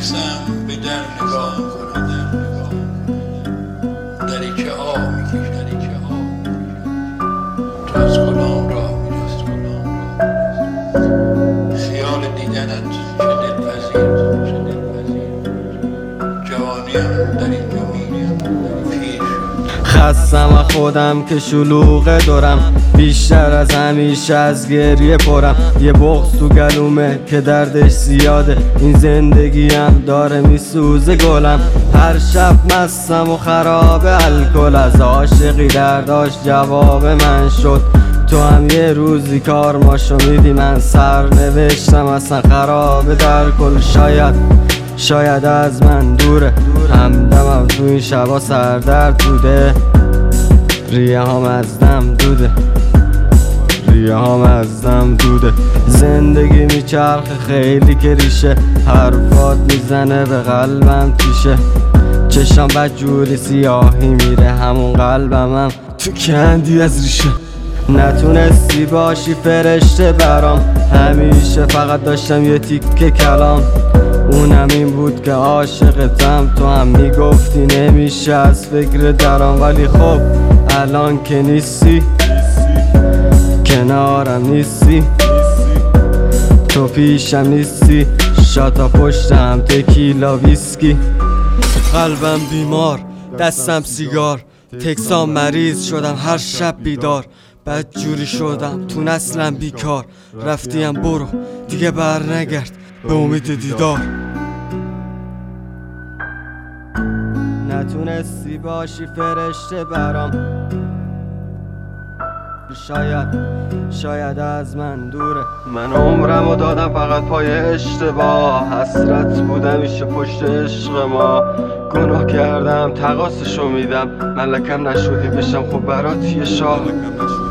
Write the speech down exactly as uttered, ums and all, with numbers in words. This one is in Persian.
میرسم به در نگاه کنم، دریچه آه میکشم، دریچه آه تو از کدام راه میرسی، خیال دیدنت چه دلپذیر، چه دلپذیر، جوانیم در اینجا میریم پیر شد. خستم و خودم که شلوغه دارم، بیشتر از همیشه از گریه پرم. یه بغض تو گلومه که دردش زیاده، این زندگیم داره میسوزه گلم. هر شب مستم و خراب الکل، از عاشقی درداش جواب من شد. تو هم یه روزی کار ماشو میدی، من سر نوشتم اصلا خراب در کل. شاید شاید از من دوره، همدمم تو این شبا سردرد بوده. ریه هام از دم دوده، ریه هام از دم دوده. زندگی میچرخه خیلی که ریشه، حرفات میزنه به قلبم تیشه. چشم بدجوری سیاهی میره، همون قلبم هم تو کندی از ریشه. نتونستی باشی فرشته برام، همیشه فقط داشتم یه تیکه کلام. اونم این بود که عاشقتم، تو هم میگفتی نمیشه از فکر درام. ولی خب الان که نیستی، کنارم نیستی، تو پیشم نیستی، شاتا پشتم تکیلا ویسکی. قلبم بیمار، دستم سیگار، تکسام مریض شدم هر شب بیدار. بدجوری شدم تو نسلم بیکار، رفتیم برو دیگه بر نگرد به امید دیدار. نتونستی باشی فرشته برام، شاید شاید از من دوره. من عمرمو دادم فقط پای اشتباه، حسرت بودم میشه پشت عشق ما. گناه کردم تقاصشو میدم، ملکم نشدی بشم خب برات یه شاه.